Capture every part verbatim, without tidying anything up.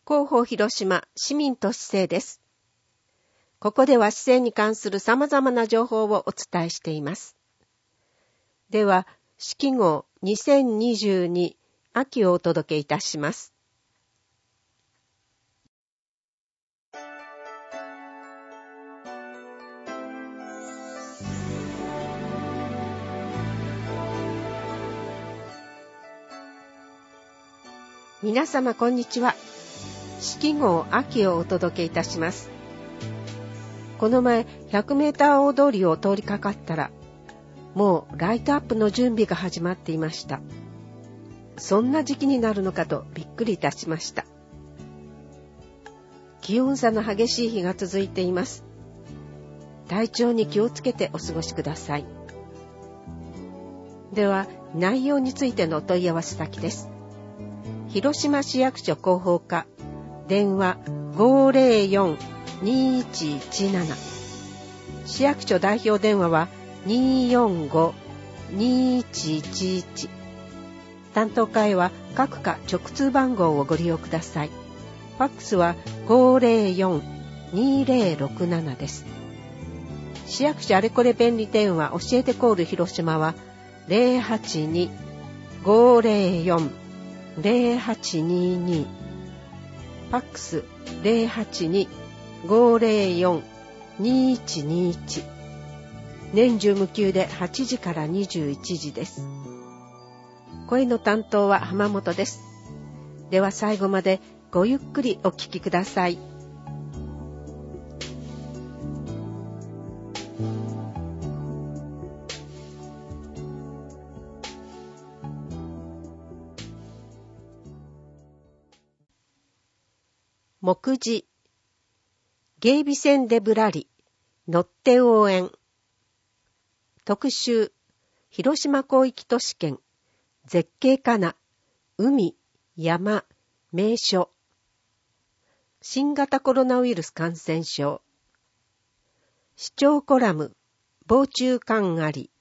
広報広島市民都市政です。ここでは市政に関する様々な情報をお伝えしています。では、市記号にせんにじゅうに秋をお届けいたします。皆様こんにちは。市記号秋をお届けいたします。この前ひゃくメーター大通りを通りかかったら、もうライトアップの準備が始まっていました。そんな時期になるのかとびっくりいたしました。気温差の激しい日が続いています。体調に気をつけてお過ごしください。では、内容についてのお問い合わせ先です。広島市役所広報課、電話 ごーぜろよん にーいちいちなな、市役所代表電話は にーよんご にーいちいちいち、担当課へは各課直通番号をご利用ください。ファックスは ごーぜろよん にーぜろろくなな です。市役所あれこれ便利電話教えてコール広島は ゼロはちに ごーぜろよん ゼロはちにーにー、ファックス ゼロはちに ごーぜろよん にーいちにーいち、年中無休ではちじからにじゅういちじです。声の担当は浜本です。では最後までごゆっくりお聞きください。目次、芸備線でぶらり、乗って応援。特集、広島広域都市圏、絶景かな、海、山、名所。新型コロナウイルス感染症。市長コラム、防虫感あり。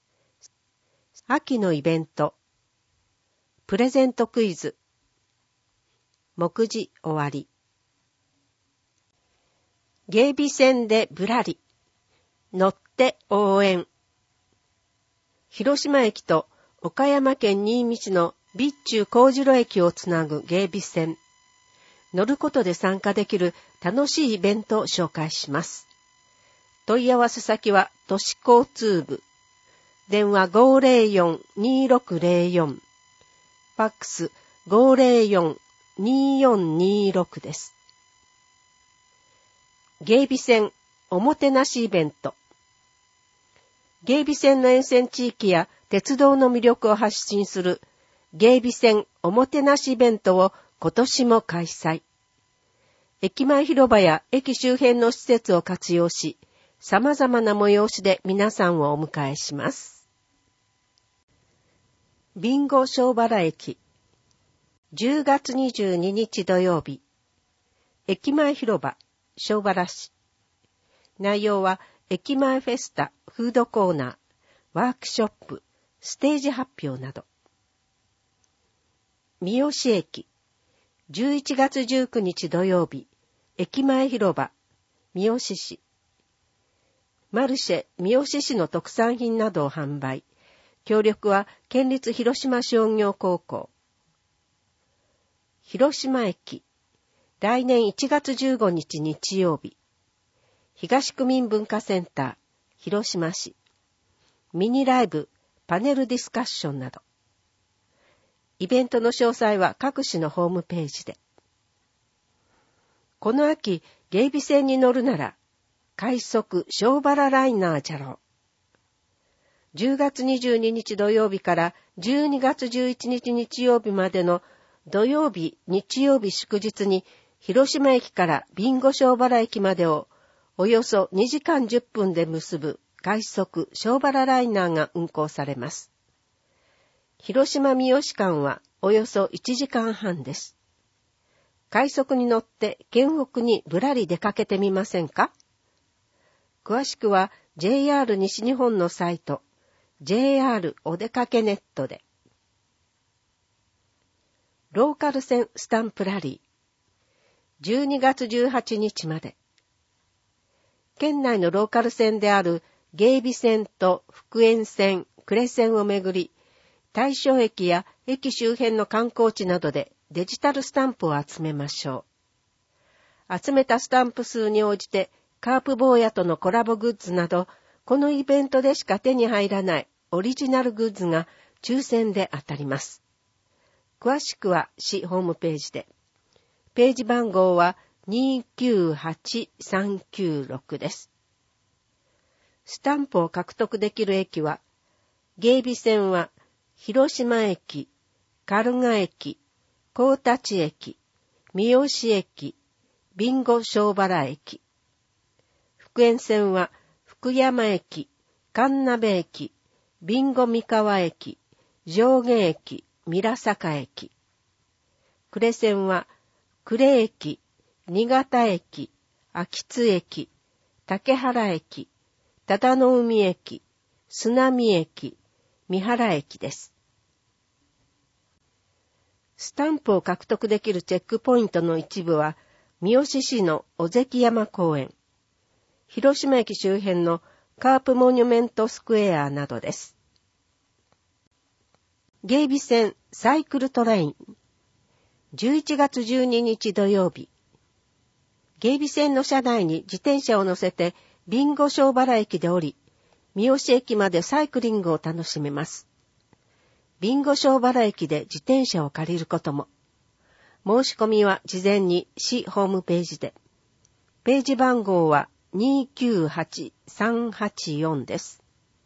秋のイベント。プレゼントクイズ。目次終わり。芸備線でぶらり、乗って応援。広島駅と岡山県新見市の備中幸次郎駅をつなぐ芸備線。乗ることで参加できる楽しいイベントを紹介します。問い合わせ先は都市交通部。電話 ごーぜろよん にーろくぜろよん。ファックス ごーぜろよん にーよんにーろく です。芸備線おもてなしイベント。芸備線の沿線地域や鉄道の魅力を発信する芸備線おもてなしイベントを今年も開催。駅前広場や駅周辺の施設を活用し、様々な催しで皆さんをお迎えします。ビンゴ小原駅。じゅうがつにじゅうににち土曜日。駅前広場、小原市。内容は駅前フェスタ、フードコーナー、ワークショップ、ステージ発表など。三好駅。じゅういちがつじゅうくにち土曜日。駅前広場、三好市。マルシェ三好市の特産品などを販売。協力は県立広島商業高校。広島駅。来年いちがつじゅうごにち日曜日。東区民文化センター、広島市。ミニライブ、パネルディスカッションなど。イベントの詳細は各市のホームページで。この秋、芸備線に乗るなら、快速小原ライナーじゃろう。じゅうがつにじゅうににち土曜日からじゅうにがつじゅういちにち日曜日までの土曜日、日曜日祝日に、広島駅からビンゴ小原駅までをおよそにじかんじゅっぷんで結ぶ快速小原ライナーが運行されます。広島三好間はおよそいちじかんはんです。快速に乗って県北にぶらり出かけてみませんか？詳しくは ジェイアール 西日本のサイト ジェイアール おでかけネットで。ローカル線スタンプラリー。 じゅうにがつじゅうはちにちまで。県内のローカル線である芸備線と福塩線、呉線をめぐり、大正駅や駅周辺の観光地などでデジタルスタンプを集めましょう。集めたスタンプ数に応じてカープ坊やとのコラボグッズなど、このイベントでしか手に入らないオリジナルグッズが抽選で当たります。詳しくは市ホームページで。ページ番号はにきゅうはちさんきゅうろくです。スタンプを獲得できる駅は、芸備線は広島駅、軽賀駅、高立駅、三好駅、備後庄原駅。福塩線は福山駅、神鍋駅、備後三河駅、上下駅、三坂駅。呉線は呉駅、新潟駅、秋津駅、竹原駅、忠野海駅、須波駅、三原駅です。スタンプを獲得できるチェックポイントの一部は、三好市の尾関山公園、広島駅周辺のカープモニュメントスクエアなどです。芸備線サイクルトレイン、じゅういちがつじゅうににち土曜日、芸備線の車内に自転車を乗せて備後庄原駅で降り、三好駅までサイクリングを楽しめます。備後庄原駅で自転車を借りることも。申し込みは事前に市ホームページで。ページ番号はにきゅうはちさんはちよんです。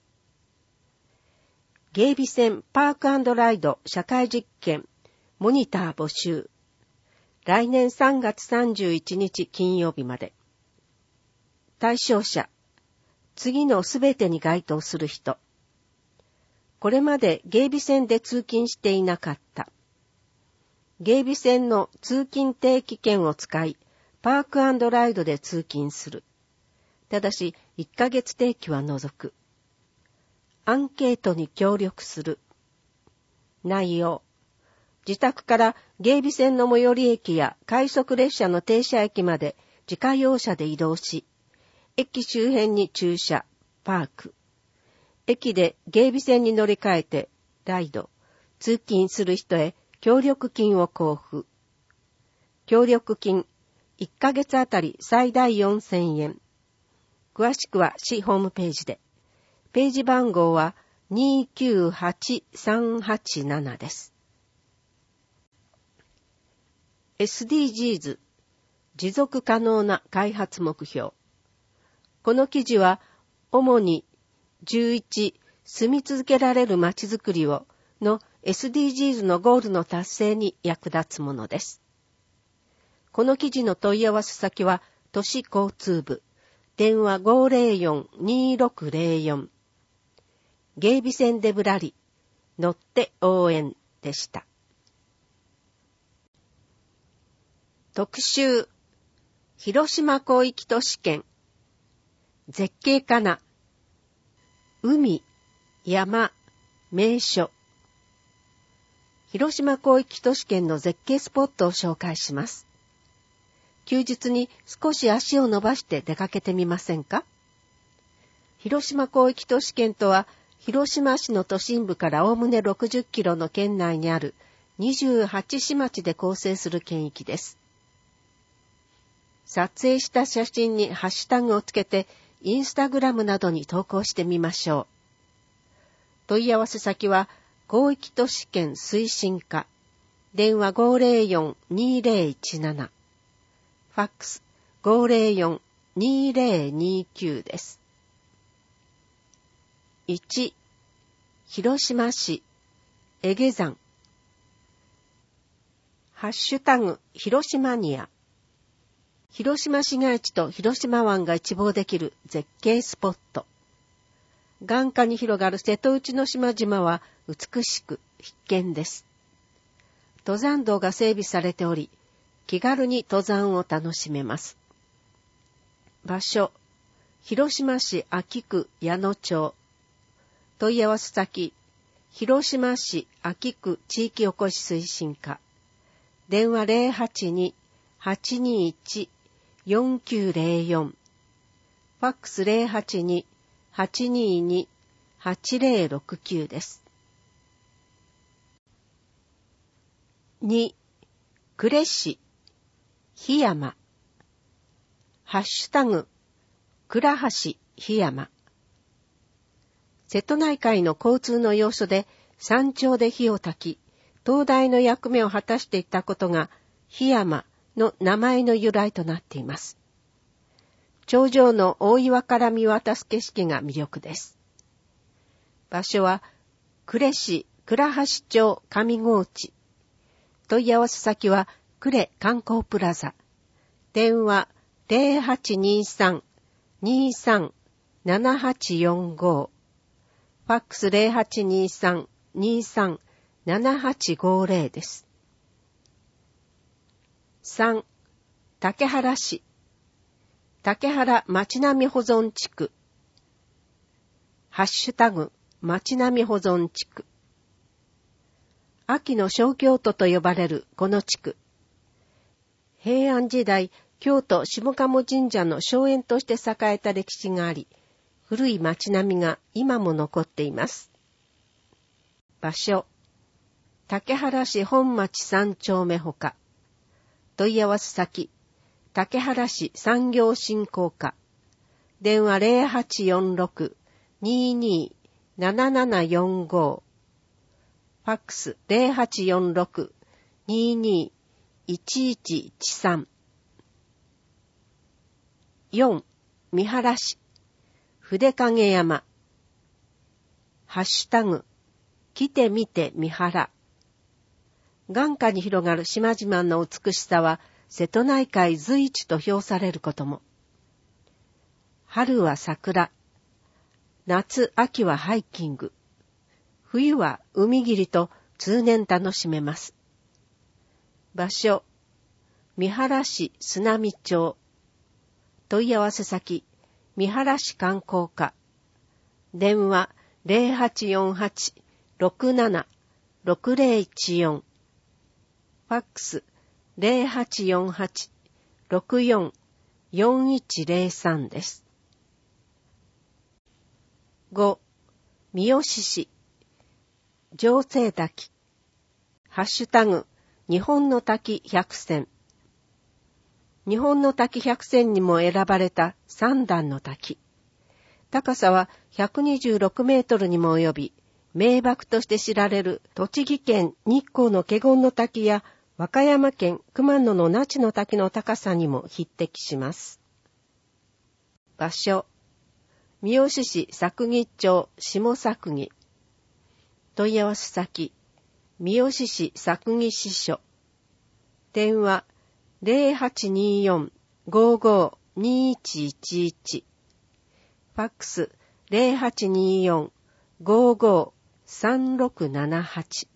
芸備線パーク&ライド社会実験モニター募集。来年さんがつさんじゅういちにち金曜日まで。対象者、次のすべてに該当する人。これまで芸備線で通勤していなかった。芸備線の通勤定期券を使い、パーク&ライドで通勤する。ただし、いっかげつ定期は除く。アンケートに協力する。内容。自宅から芸備線の最寄り駅や快速列車の停車駅まで自家用車で移動し、駅周辺に駐車、パーク。駅で芸備線に乗り換えて、ライド、通勤する人へ協力金を交付。協力金、いっかげつあたり最大よんせんえん。詳しくは市ホームページで。ページ番号はにきゅうはちさんはちななです。エスディージーズ 持続可能な開発目標。この記事は主にじゅういち住み続けられるまちづくりをの エスディージーズ のゴールの達成に役立つものです。この記事の問い合わせ先は都市交通部電話 ごーぜろよん にーろくぜろよん 芸備線でぶらり乗って応援でした。特集、広島広域都市圏、絶景かな、海、山、名所。広島広域都市圏の絶景スポットを紹介します。休日に少し足を伸ばして出かけてみませんか？広島広域都市圏とは、広島市の都心部からおおむねろくじゅっキロの圏内にあるにじゅうはちし町で構成する県域です。撮影した写真にハッシュタグをつけて、インスタグラムなどに投稿してみましょう。問い合わせ先は、広域都市圏推進課、電話 ごーぜろよん にーぜろいちなな、ファックス ごーぜろよん にーぜろにきゅうです。いち、広島市、エゲ山。ハッシュタグ、広島ニア。広島市街地と広島湾が一望できる絶景スポット。眼下に広がる瀬戸内の島々は美しく必見です。登山道が整備されており、気軽に登山を楽しめます。場所、広島市安芸区矢野町。問い合わせ先、広島市安芸区地域おこし推進課。電話 ゼロはちにはちにいち よんきゅうゼロよん、ファックス ゼロはちに はちにに はちゼロろくきゅうです。に、呉市、檜山。ハッシュタグ、倉橋檜山。瀬戸内海の交通の要所で山頂で火を焚き、灯台の役目を果たしていたことが、檜山の名前の由来となっています。頂上の大岩から見渡す景色が魅力です。場所は、呉市倉橋町上河内。問い合わせ先は、呉観光プラザ。電話ゼロはちにさん にさん ななはちよんご。ファックス ゼロはちにさん にさん ななはちごゼロです。さん、竹原市。竹原町並み保存地区。ハッシュタグ、町並み保存地区。秋の小京都と呼ばれるこの地区。平安時代、京都下鴨神社の荘園として栄えた歴史があり、古い町並みが今も残っています。場所、竹原市本町三丁目ほか。問い合わせ先、竹原市産業振興課。電話ゼロはちよんろく ににななななよんご。ファックス ゼロはちよんろく ににいちいちいちさん。よん、三原市。筆影山。ハッシュタグ、来てみて三原。眼下に広がる島々の美しさは瀬戸内海随一と評されることも。春は桜。夏、秋はハイキング。冬は海霧と通年楽しめます。場所、三原市砂見町。問い合わせ先、三原市観光課。電話ゼロはちよんはち ろくなな ろくゼロいちよん。ファックスゼロはちよんはち ろくよん よんいちゼロさんです。ご、三好市。城西滝。ハッシュタグ、日本の滝百選。日本の滝百選にも選ばれた三段の滝。高さはひゃくにじゅうろくメートルにも及び、名瀑として知られる栃木県日光の華厳の滝や和歌山県熊野の那智の滝の高さにも匹敵します。場所、三好市作木町下作木。問い合わせ先、三好市作木支所。電話ゼロはちによん ごご にいちいちいち。ファックスゼロはちによん ごご さんろくななはち。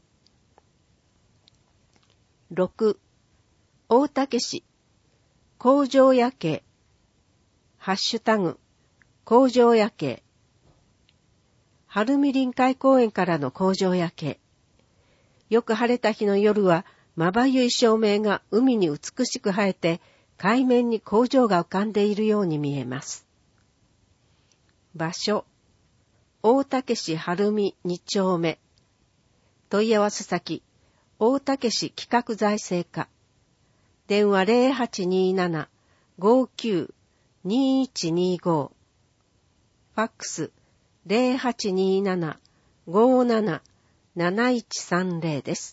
ろく、大竹市。工場夜景。ハッシュタグ、工場夜景。晴海臨海公園からの工場夜景。よく晴れた日の夜は、まばゆい照明が海に美しく映えて、海面に工場が浮かんでいるように見えます。場所、大竹市晴海に丁目。問い合わせ先、大竹市企画財政課。電話ゼロはちになな ごきゅう にいちにご。ファックスゼロはちになな ごなな なないちさんゼロです。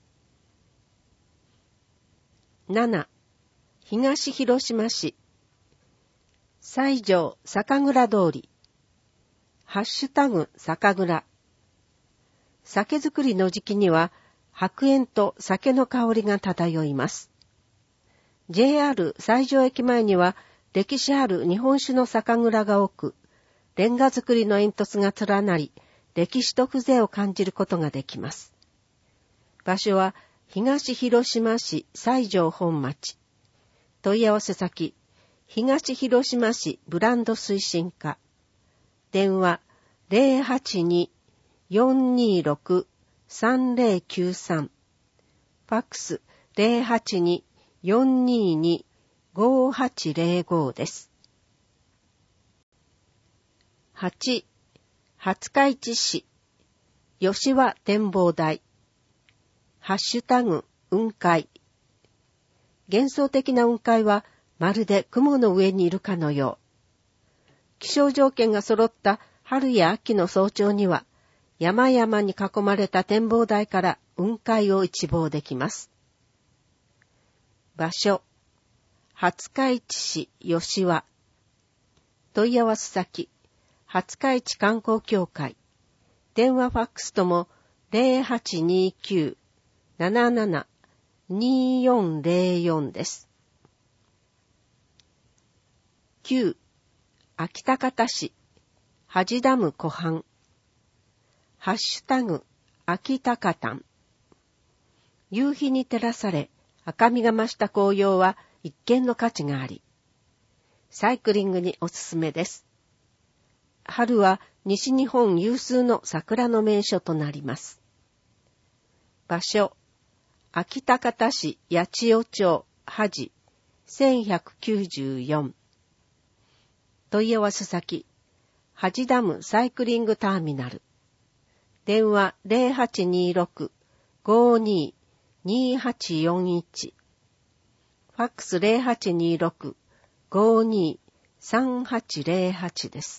なな、東広島市。西条酒蔵通り。ハッシュタグ酒蔵。酒造りの時期には白煙と酒の香りが漂います。ジェイアール 西条駅前には歴史ある日本酒の酒蔵が多く、レンガ造りの煙突が連なり、歴史と風情を感じることができます。場所は東広島市西条本町。問い合わせ先、東広島市ブランド推進課。電話ゼロはちに よんにろく さんゼロきゅうさん。ファックスゼロはちによんにーにーごーはちぜろご です。はち、廿日市市、吉和展望台、ハッシュタグ、雲海。幻想的な雲海はまるで雲の上にいるかのよう。気象条件が揃った春や秋の早朝には、山々に囲まれた展望台から雲海を一望できます。場所、廿日市市吉和。問い合わせ先、廿日市観光協会。電話ファックスとも ゼロはちにーきゅう なななな にーよんゼロよん です。きゅう、秋田方市、恥ダム湖畔。ハッシュタグ、秋田かたん。夕日に照らされ、赤みが増した紅葉は一見の価値があり、サイクリングにおすすめです。春は西日本有数の桜の名所となります。場所、秋田方市八千代町恥せんひゃくきゅうじゅうよん。問い合わせ先、恥ダムサイクリングターミナル。電話 ゼロはちにーろく ごーにー にーはちよんいち。ファックス ゼロはちにーろく ごーにー さんはちゼロはち です。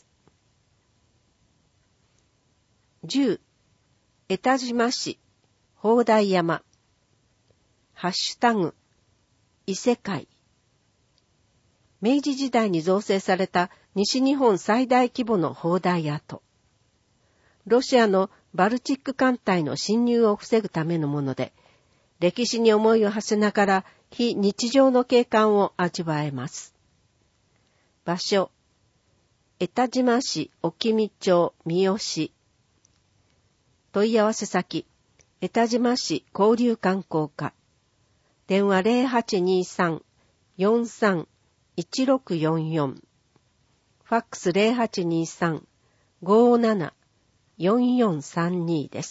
じゅう、江田島市、砲台山。ハッシュタグ、異世界。明治時代に造成された西日本最大規模の砲台跡。ロシアのバルチック艦隊の侵入を防ぐためのもので、歴史に思いを馳せながら非日常の景観を味わえます。場所、江田島市沖見町三好。問い合わせ先、江田島市交流観光課。電話 ゼロはちにーさん よんさん いちろくよんよん。ファックス ゼロはちにーさん ごーなな よんよんさんに です。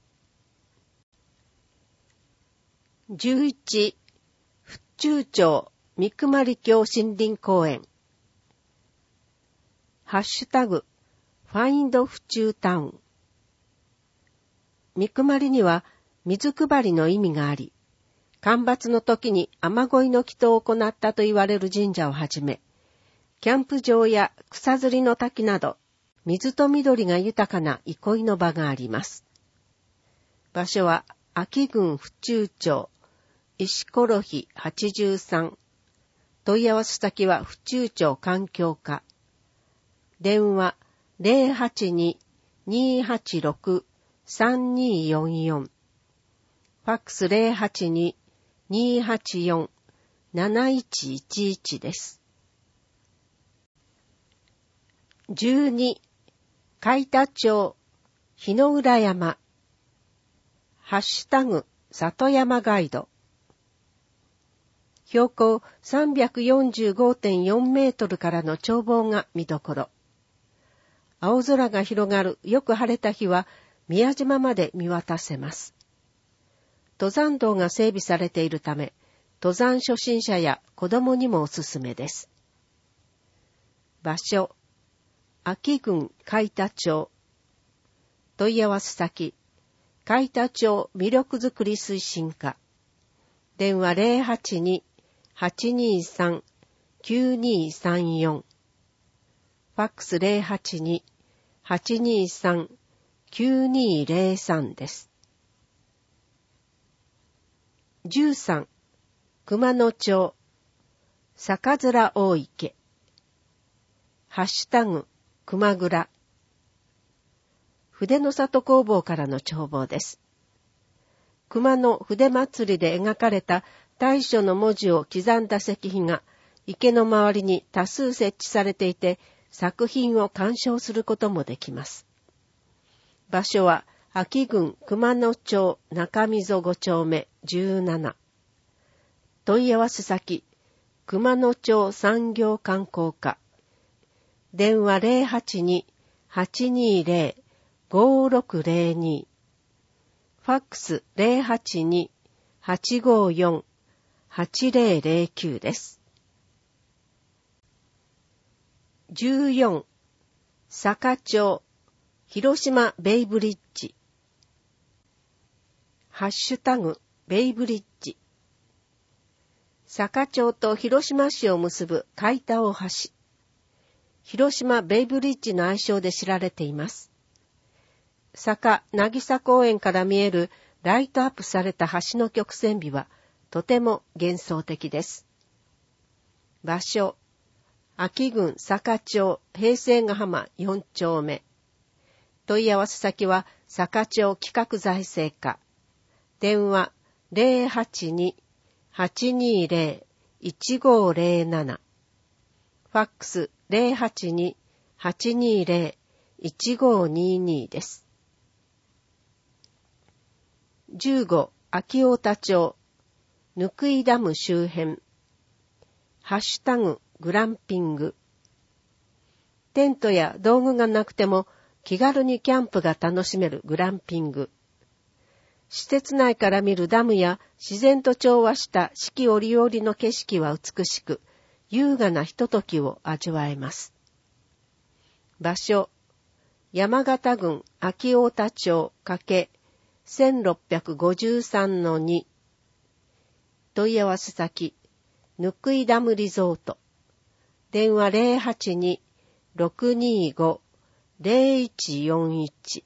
じゅういち、府中町三熊峡森林公園。ハッシュタグ、ファインド府中タウン。三熊には水配りの意味があり、干ばつの時に雨乞いの祈祷を行ったと言われる神社をはじめ、キャンプ場や草釣りの滝など、水と緑が豊かな憩いの場があります。場所は、安芸郡府中町、石ころひはちじゅうさん。問い合わせ先は府中町環境課。電話 ゼロはちにー にーはちろく さんにーよんよん。ファックス ゼロはちにー にーはちよん なないちいちいち です。じゅうに、海田町、日の浦山。ハッシュタグ、里山ガイド。標高 さんびゃくよんじゅうごてんよん メートルからの眺望が見どころ。青空が広がるよく晴れた日は宮島まで見渡せます。登山道が整備されているため、登山初心者や子供にもおすすめです。場所、安芸郡海田町。問い合わせ先、海田町魅力づくり推進課。電話 ゼロはちにー はちにーさん きゅうにーさんよん。ファックス ゼロはちにー はちにーさん きゅうにーゼロさん です。じゅうさん、熊野町、坂面大池。ハッシュタグ、熊倉。筆の里工房からの眺望です。熊野筆祭りで描かれた大書の文字を刻んだ石碑が池の周りに多数設置されていて、作品を鑑賞することもできます。場所は、安芸郡熊野町中溝ご丁目じゅうなな。問い合わせ先、熊野町産業観光課。電話 ゼロはちにー はちにーゼロ ごーろくゼロに。ファックス ゼロはちにー はちごーよんはちぜろぜろきゅうです。じゅうよん、坂町、広島ベイブリッジ。ハッシュタグ、ベイブリッジ。坂町と広島市を結ぶ海田大橋。広島ベイブリッジの愛称で知られています。坂渚公園から見えるライトアップされた橋の曲線美はとても幻想的です。場所、安芸郡坂町平成ヶ浜よん丁目。問い合わせ先は坂町企画財政課。電話 ゼロはちに はちにゼロ いちごゼロなな。ファックス ゼロはちに はちにゼロ いちごににです。じゅうご、秋太田町、ぬくいダム周辺。ハッシュタグ、グランピング。テントや道具がなくても気軽にキャンプが楽しめるグランピング。施設内から見るダムや自然と調和した四季折々の景色は美しく、優雅なひとときを味わえます。場所、山形郡秋太田町×せんろっぴゃくごじゅうさんのに。問い合わせ先、ぬくいダムリゾート。電話 ゼロはちに ろくにご ゼロいちよんいち。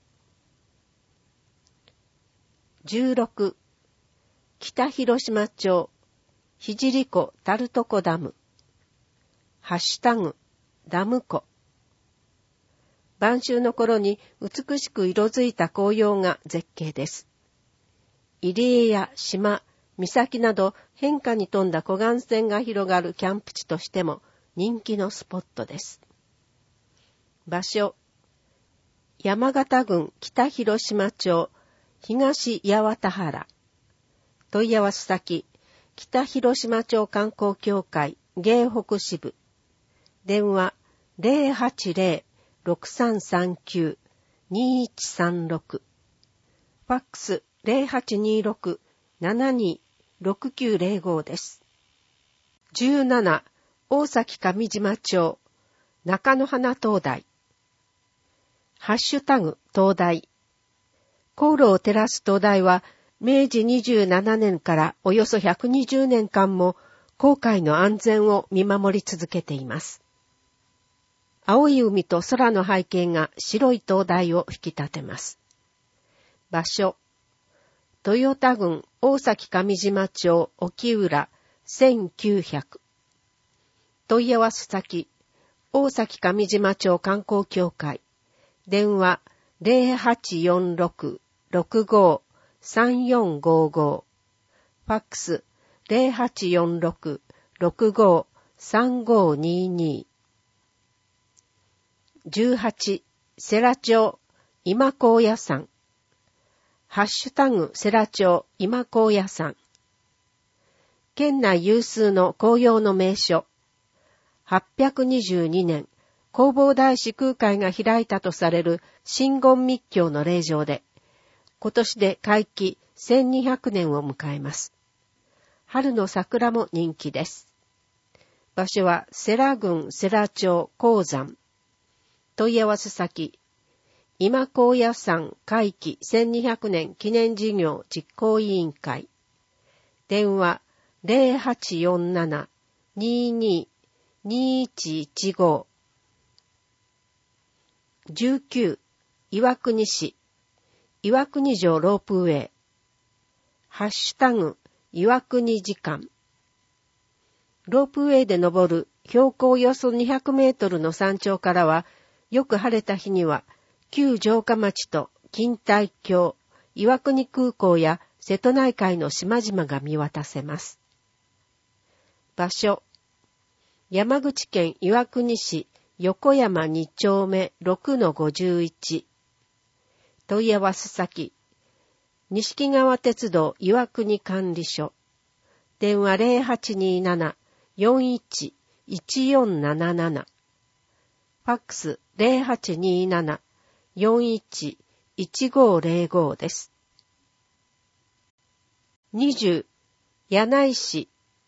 じゅうろく、北広島町、聖湖タルト湖ダム。ハッシュタグ、ダム湖。晩秋の頃に美しく色づいた紅葉が絶景です。入り江や島、岬など変化に富んだ湖岸線が広がるキャンプ地としても人気のスポットです。場所、山形郡北広島町、東八幡原。問い合わせ先、北広島町観光協会芸北支部。電話 ゼロはちゼロ ろくさんさんきゅう にいちさんろく。ファックス ゼロはちにろく ななにろくきゅうゼロごです。じゅうなな、大崎上島町、中野花灯台。ハッシュタグ、灯台。航路を照らす灯台は、明治にじゅうななねんからおよそひゃくにじゅうねんかんも、航海の安全を見守り続けています。青い海と空の背景が白い灯台を引き立てます。場所、豊田郡大崎上島町沖浦せんきゅうひゃく。問い合わせ先、大崎上島町観光協会。電話 ゼロはちよんろく ろくご さんよんごご。ファックス ゼロはちよんろく ろくご さんごにに。じゅうはち、世羅町今高野山。ハッシュタグ世羅町今高野山。県内有数の紅葉の名所。はっぴゃくにじゅうにねん、弘法大師空海が開いたとされる真言密教の霊場で、今年で開基せんにひゃくねんを迎えます。春の桜も人気です。場所は世羅郡世羅町鉱山。問い合わせ先、今高野山開基せんにひゃくねん記念事業実行委員会。電話 ゼロはちよんなな にに にいちいちご。じゅうきゅう、岩国市、岩国城ロープウェイ。ハッシュタグ、岩国時間。ロープウェイで登る標高およそにひゃくメートルの山頂からは、よく晴れた日には、旧城下町と錦帯橋、岩国空港や瀬戸内海の島々が見渡せます。場所、山口県岩国市横山に丁目 ろくのごじゅういち。問い合わせ先、錦川鉄道岩国管理所。電話 ゼロはちになな よんいち いちよんなななな。ファックス ゼロはちになな よんいち いちごゼロごです。にじゅう、柳井市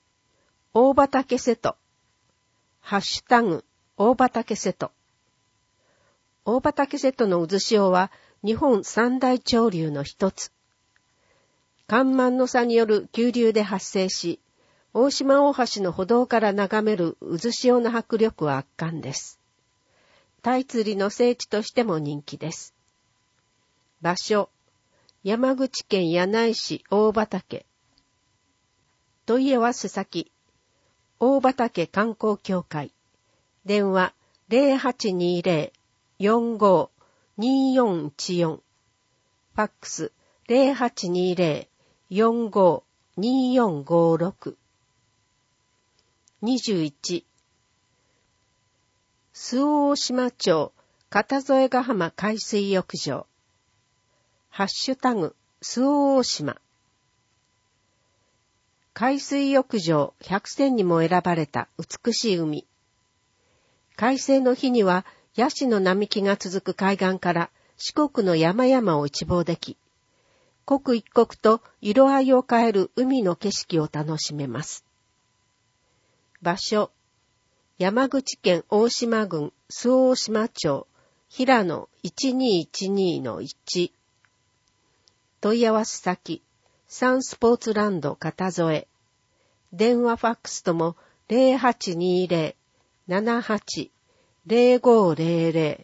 大畑瀬戸。ハッシュタグ、大畑瀬戸。大畑瀬戸の渦潮は日本三大潮流の一つ。干満の差による急流で発生し、大島大橋の歩道から眺める渦潮の迫力は圧巻です。鯛釣りの聖地としても人気です。場所、山口県柳井市大畑。問い合わせ先、大畑観光協会。電話 ゼロはちにゼロ よんご によんいちよん。ファックス ゼロはちにゼロ よんご によんごろく。にじゅういち、周防大島町片添ヶ浜海水浴場。ハッシュタグ、周防大島。海水浴場百選にも選ばれた美しい海。快晴の日にはヤシの並木が続く海岸から四国の山々を一望でき、刻一刻と色合いを変える海の景色を楽しめます。場所、山口県大島郡周防大島町平野いちにいちにのいち。問い合わせ先、サンスポーツランド片添。電話ファックスとも ゼロはちにゼロ ななはち ゼロごゼロゼロ。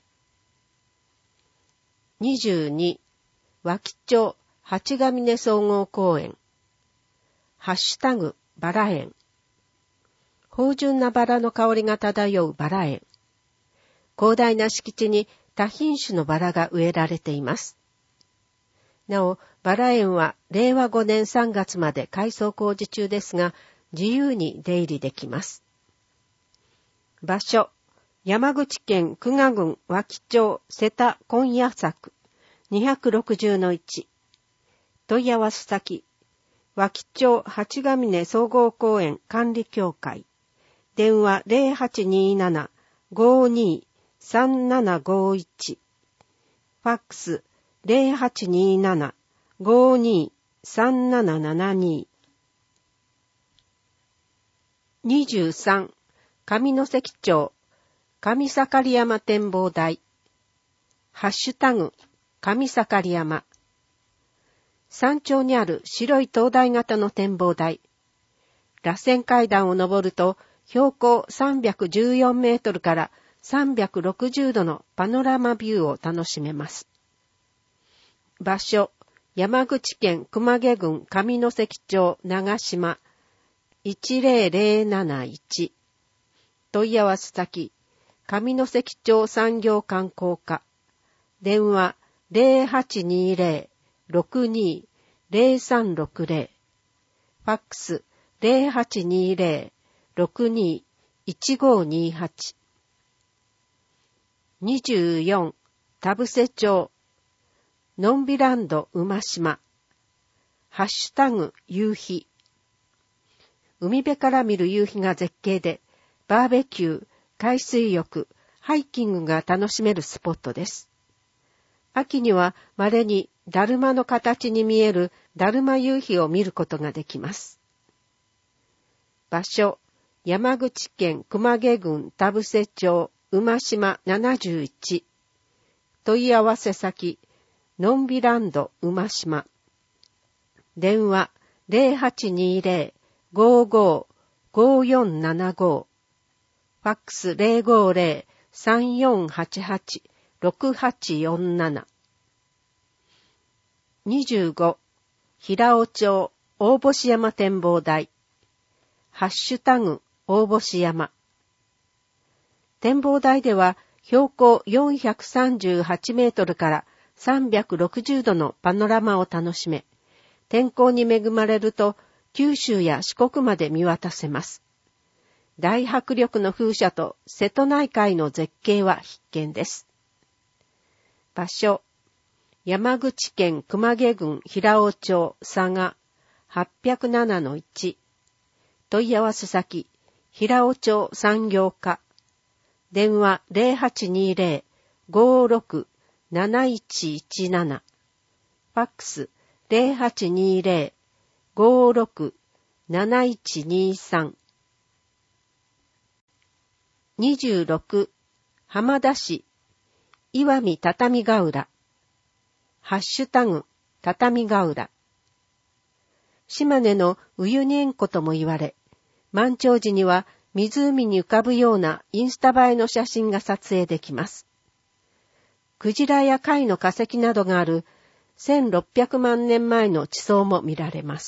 にじゅうに、脇町八ヶ峰総合公園。ハッシュタグ、バラ園。芳醇なバラの香りが漂うバラ園。広大な敷地に多品種のバラが植えられています。なお、バラ園はれいわごねんさんがつまで改装工事中ですが、自由に出入りできます。場所、山口県久我郡脇町瀬田今夜作にひゃくろくじゅうのいち。問い合わせ先、脇町八ヶ峰総合公園管理協会。電話 ゼロはちになな ごにさんななごいち。ファックスゼロはちになな ごにさんななななに。にじゅうさん、上関町上盛山展望台。ハッシュタグ、上盛山。山頂にある白い灯台型の展望台。螺旋階段を登ると、標高さんびゃくじゅうよんメートルからさんびゃくろくじゅうどのパノラマビューを楽しめます。場所、山口県熊毛郡上関町長島いちゼロゼロなないち。問い合わせ先、上関町産業観光課。電話ゼロはちにゼロ ろくに ゼロさんろくゼロ。ファックスゼロはちにゼロ ろくに いちごにはち。にじゅうよん、田伏町のんびランド馬島。ハッシュタグ夕日。海辺から見る夕日が絶景で、バーベキュー、海水浴、ハイキングが楽しめるスポットです。秋には稀にだるまの形に見えるだるま夕日を見ることができます。場所、山口県熊毛郡田伏町馬島ななじゅういち。問い合わせ先、のんびランド馬島。電話ゼロはちにゼロ ごご ごよんななご。ファックスゼロごゼロ さんよんはちはち ろくはちよんなな。にじゅうご、平尾町大星山展望台。ハッシュタグ大星山。展望台では標高よんひゃくさんじゅうはちメートルからさんびゃくろくじゅうどのパノラマを楽しめ、天候に恵まれると九州や四国まで見渡せます。大迫力の風車と瀬戸内海の絶景は必見です。場所、山口県熊毛郡平尾町佐賀はっぴゃくななのいち。問い合わせ先、平尾町産業課。電話ゼロはちにゼロ ごろく なないちいちなな。ファックスゼロはちにゼロ ごろく なないちにさん。 にじゅうろく、浜田市、岩見畳ヶ浦、ハッシュタグ、畳ヶ浦。島根のウユニ塩湖とも言われ、満潮時には湖に浮かぶようなインスタ映えの写真が撮影できます。クジラや貝の化石などがあるせんろっぴゃくまんねんまえの地層も見られます。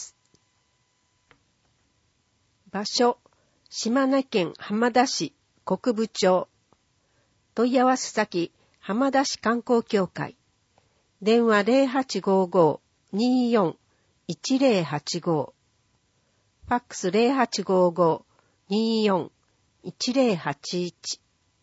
場所、島根県浜田市国分町。問い合わせ先、浜田市観光協会。電話 ゼロはちごーごー にーよん いちゼロはちご。ファックス ゼロはちごーごー にーよん いちゼロはちいち。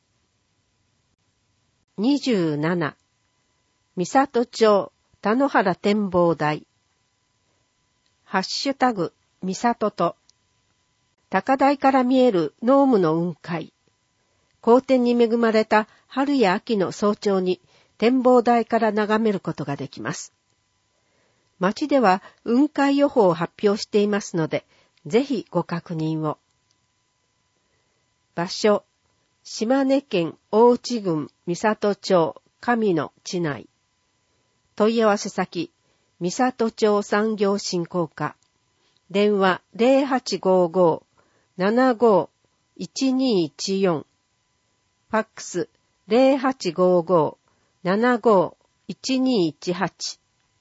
にじゅうなな、三郷町田野原展望台。ハッシュタグ、三郷と。高台から見える濃霧の雲海。好天に恵まれた春や秋の早朝に展望台から眺めることができます。町では雲海予報を発表していますので、ぜひご確認を。場所、島根県大内郡三郷町上野地内。問い合わせ先、三郷町産業振興課。電話 ゼロはちごーごー ななごー いちにいちよん。ファックス ゼロはちごーごー ななごー いちにいちはち。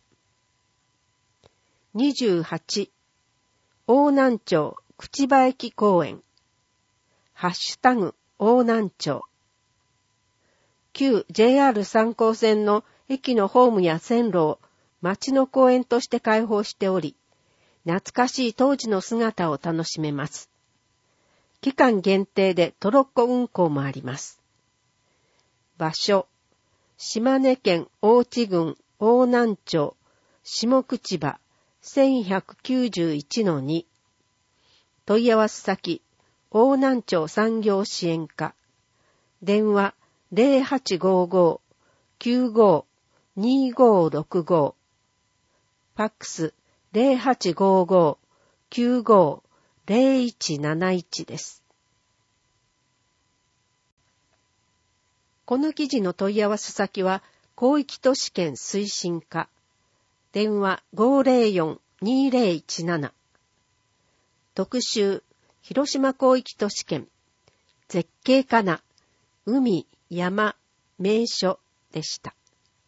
にじゅうはち、大南町口場駅公園。ハッシュタグ、大南町。旧 ジェイアール 三高線の駅のホームや線路を町の公園として開放しており、懐かしい当時の姿を楽しめます。期間限定でトロッコ運行もあります。場所、島根県大内郡大南町下口場 せんひゃくきゅうじゅういちのに。問い合わせ先、大南町産業支援課。電話 ゼロはちごーごー きゅうごー にーごーろくご。ファックス ゼロはちごーごー きゅうごー ゼロいちなないち です。この記事の問い合わせ先は、広域都市圏推進課。電話 ごーぜろよん にーぜろいちなな。特集、広島広域都市圏。絶景かな、海、山、名所でした。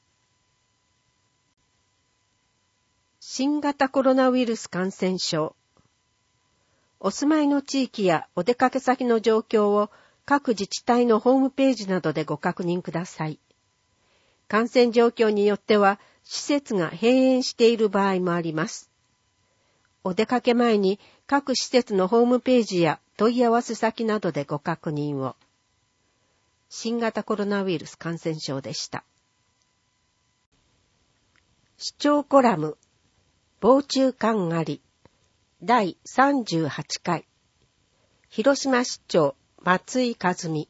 新型コロナウイルス感染症。お住まいの地域やお出かけ先の状況を各自治体のホームページなどでご確認ください。感染状況によっては施設が閉園している場合もあります。お出かけ前に各施設のホームページや問い合わせ先などでご確認を。新型コロナウイルス感染症でした。視聴コラム、防虫館あり、だいさんじゅうはちかい。広島市長松井和美。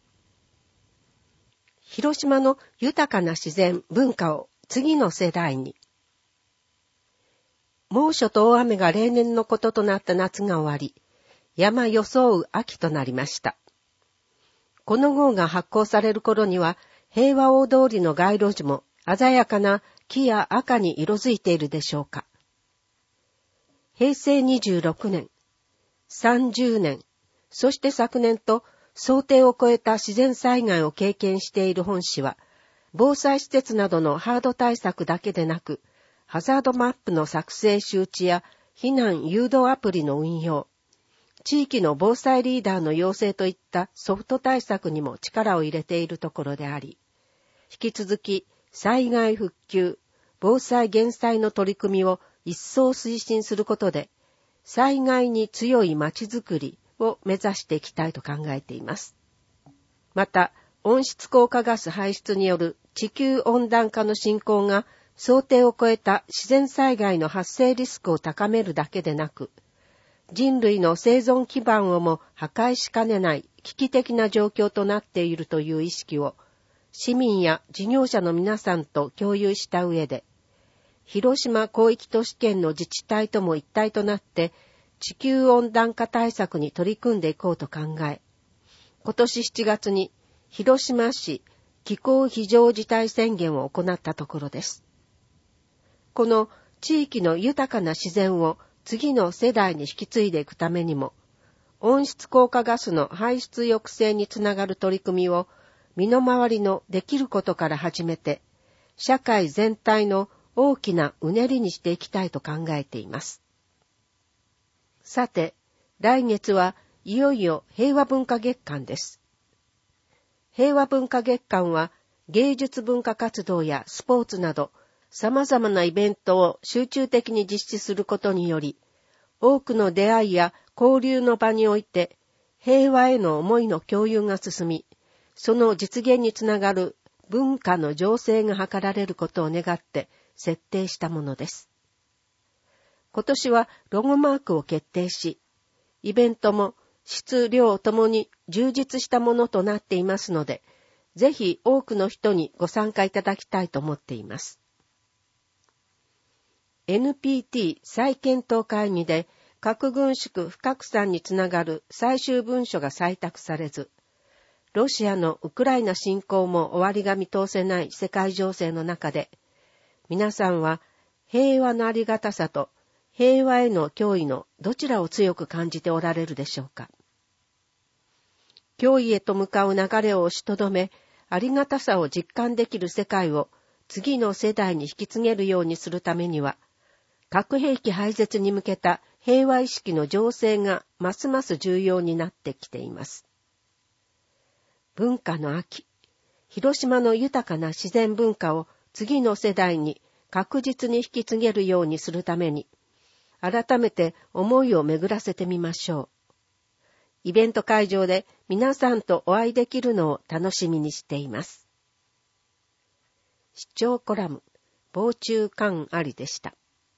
広島の豊かな自然文化を次の世代に。猛暑と大雨が例年のこととなった夏が終わり、山装う秋となりました。この号が発行される頃には、平和大通りの街路樹も鮮やかな木や赤に色づいているでしょうか。へいせいにじゅうろくねん、さんじゅうねん、そして昨年と想定を超えた自然災害を経験している本市は、防災施設などのハード対策だけでなく、ハザードマップの作成周知や避難誘導アプリの運用、地域の防災リーダーの養成といったソフト対策にも力を入れているところであり、引き続き災害復旧、防災減災の取り組みを一層推進することで、災害に強いまちづくりを目指していきたいと考えています。また、温室効果ガス排出による地球温暖化の進行が想定を超えた自然災害の発生リスクを高めるだけでなく、人類の生存基盤をも破壊しかねない危機的な状況となっているという意識を、市民や事業者の皆さんと共有した上で、広島広域都市圏の自治体とも一体となって地球温暖化対策に取り組んでいこうと考え、 今年しちがつに広島市気候非常事態宣言を行ったところです。この地域の豊かな自然を次の世代に引き継いでいくためにも、温室効果ガスの排出抑制につながる取り組みを身の回りのできることから始めて、社会全体の大きなうねりにしていきたいと考えています。さて、来月はいよいよ平和文化月間です。平和文化月間は芸術文化活動やスポーツなど様々なイベントを集中的に実施することにより、多くの出会いや交流の場において平和への思いの共有が進み、その実現につながる文化の醸成が図られることを願って設定したものです。今年はロゴマークを決定し、イベントも質量ともに充実したものとなっていますので、ぜひ多くの人にご参加いただきたいと思っています。エヌピーティー 再検討会議で核軍縮不拡散につながる最終文書が採択されず、ロシアのウクライナ侵攻も終わりが見通せない世界情勢の中で、皆さんは平和のありがたさと平和への脅威のどちらを強く感じておられるでしょうか。脅威へと向かう流れを押しとどめ、ありがたさを実感できる世界を次の世代に引き継げるようにするためには、核兵器廃絶に向けた平和意識の醸成がますます重要になってきています。文化の秋、広島の豊かな自然文化を次の世代に確実に引き継げるようにするために、改めて思いを巡らせてみましょう。イベント会場で皆さんとお会いできるのを楽しみにしています。視聴コラム、防虫感ありでした。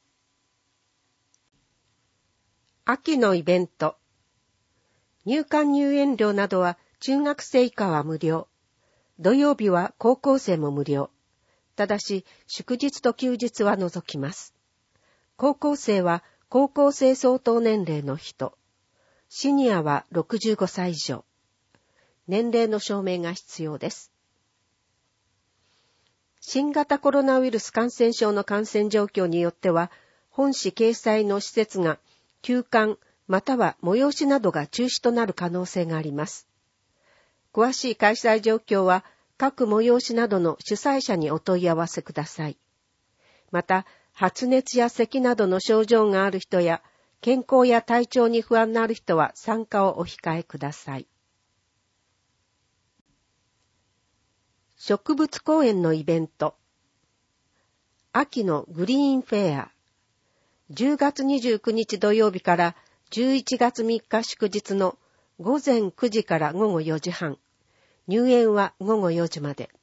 秋のイベント。入館入園料などは中学生以下は無料。土曜日は高校生も無料。ただし、祝日と休日は除きます。高校生は高校生相当年齢の人。シニアはろくじゅうごさい以上。年齢の証明が必要です。新型コロナウイルス感染症の感染状況によっては、本誌掲載の施設が休館または催しなどが中止となる可能性があります。詳しい開催状況は各催しなどの主催者にお問い合わせください。また、発熱や咳などの症状がある人や、健康や体調に不安のある人は参加をお控えください。植物公園のイベント。秋のグリーンフェア。じゅうがつにじゅうくにち土曜日からじゅういちがつみっか祝日のごぜんくじからごごよじはん。入園はごごよじまで。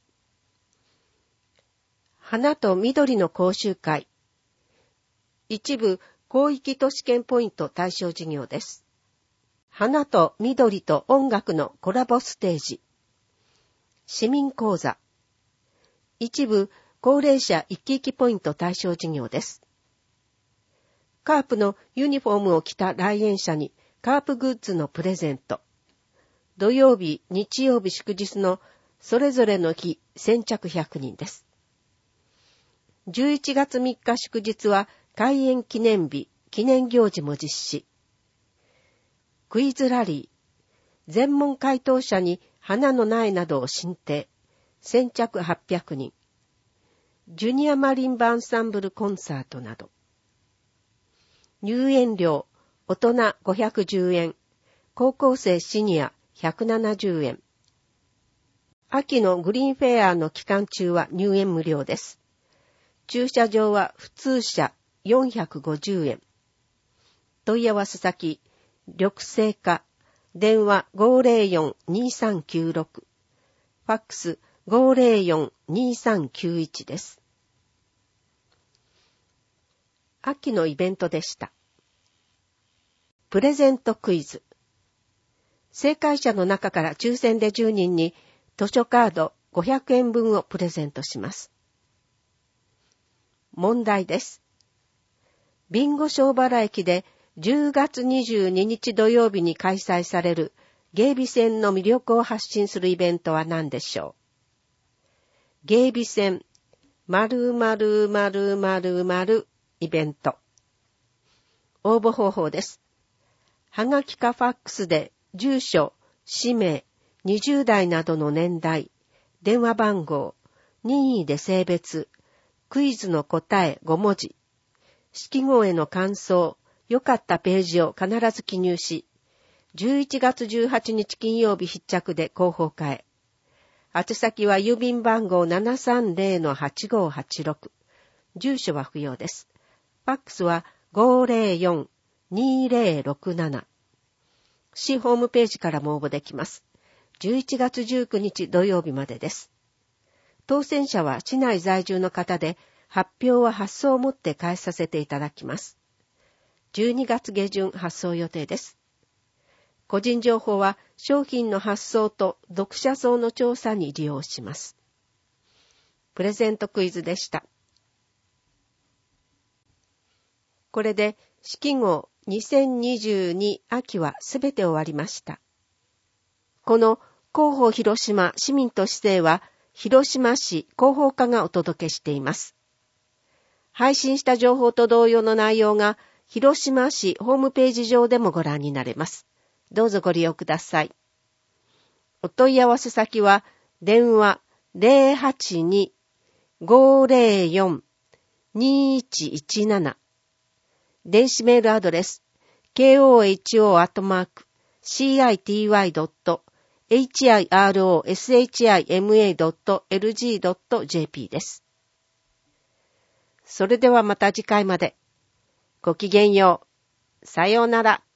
花と緑の講習会。一部広域都市圏ポイント対象事業です。花と緑と音楽のコラボステージ。市民講座。一部高齢者一気一気ポイント対象事業です。カープのユニフォームを着た来園者にカープグッズのプレゼント。土曜日、日曜日祝日のそれぞれの日先着ひゃくにんです。じゅういちがつみっか祝日は開園記念日、記念行事も実施。クイズラリー。全問回答者に花の苗などを進呈。先着はっぴゃくにん。ジュニアマリンバアンサンブルコンサートなど。入園料、大人ごひゃくじゅうえん。高校生シニアひゃくななじゅうえん。秋のグリーンフェアの期間中は入園無料です。駐車場は普通車よんひゃくごじゅうえん。問い合わせ先、緑星課、電話 ごーぜろよん にーさんきゅうろく、ファックス ごーぜろよん にーさんきゅういち です。秋のイベントでした。プレゼントクイズ。正解者の中から抽選でじゅうにんに図書カードごひゃくえんぶんをプレゼントします。問題です。備後庄原駅でじゅうがつにじゅうににち土曜日に開催される芸美線の魅力を発信するイベントは何でしょう。芸美線〇〇〇〇〇イベント。応募方法です。はがきかファックスで住所、氏名、にじゅう代などの年代、電話番号、任意で性別、クイズの答えご文字、式号への感想、良かったページを必ず記入し、じゅういちがつじゅうはちにち金曜日必着で広報課へ。宛先は郵便番号 ななさんぜろのはちごはちろく。住所は不要です。ファックスは ごーぜろよんにーぜろろくなな。市ホームページからも応募できます。じゅういちがつじゅうくにち土曜日までです。当選者は市内在住の方で、発表は発送をもって返させていただきます。じゅうにがつ下旬発送予定です。個人情報は商品の発送と読者層の調査に利用します。プレゼントクイズでした。これで式号にせんにじゅうに秋はすべて終わりました。この広報広島市民都市政は広島市広報課がお届けしています。配信した情報と同様の内容が広島市ホームページ上でもご覧になれます。どうぞご利用ください。お問い合わせ先は電話 ゼロはちに ごーぜろよん にーいちいちなな、電子メールアドレス ケーオーエイチオー アットマーク シーアイティーワイ ドット エイチアイアールオーエスエイチアイエムエー ドット エルジー ドット ジェーピー です。それではまた次回まで。ごきげんよう。さようなら。